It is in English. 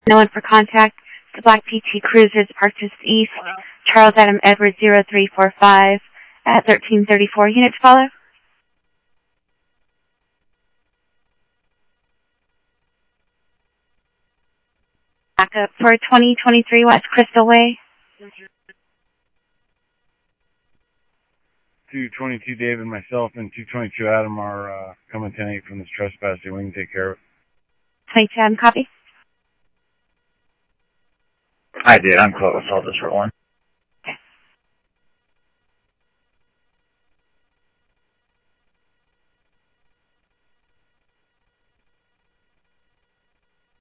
No one for contact. The Black PT Cruiser is parked just east. Charles Adam Edwards 0345 at 1334. Unit to follow. Backup for 2023 West Crystal Way. 222 Dave and myself and 222 Adam are coming 10-8 from this trespassing. We can take care of it. 22 Adam, copy. Hi, dude. I'm close. I'll just roll in.